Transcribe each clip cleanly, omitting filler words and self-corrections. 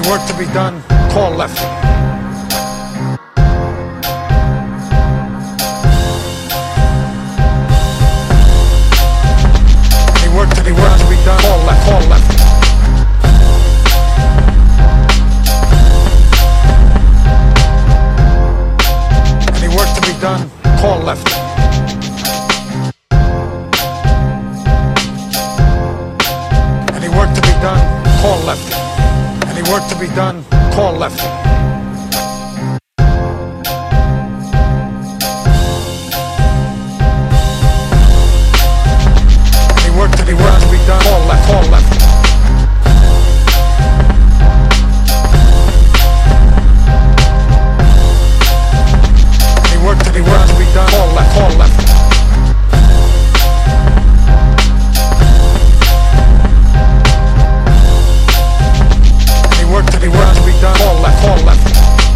work to be done, call left. Any work to be done, call left, call left. Any work to be done, call left. Any work to be done, call left. Any work to be done, call left. Any work to be done, call left, call left. Any work to be done, call left, call left. Work to be done, call left, call left.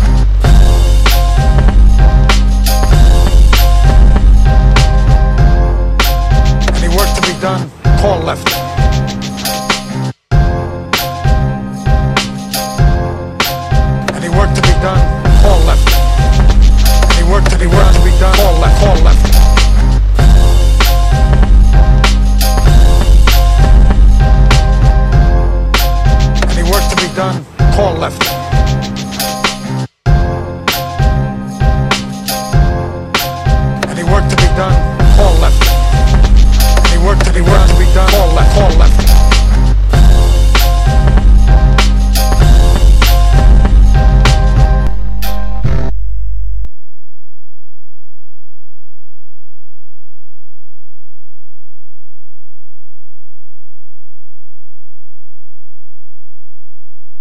Any work to be done, call left. Any work to be done, call left. Any work to be done, call left, call left. Any work to be done, call left.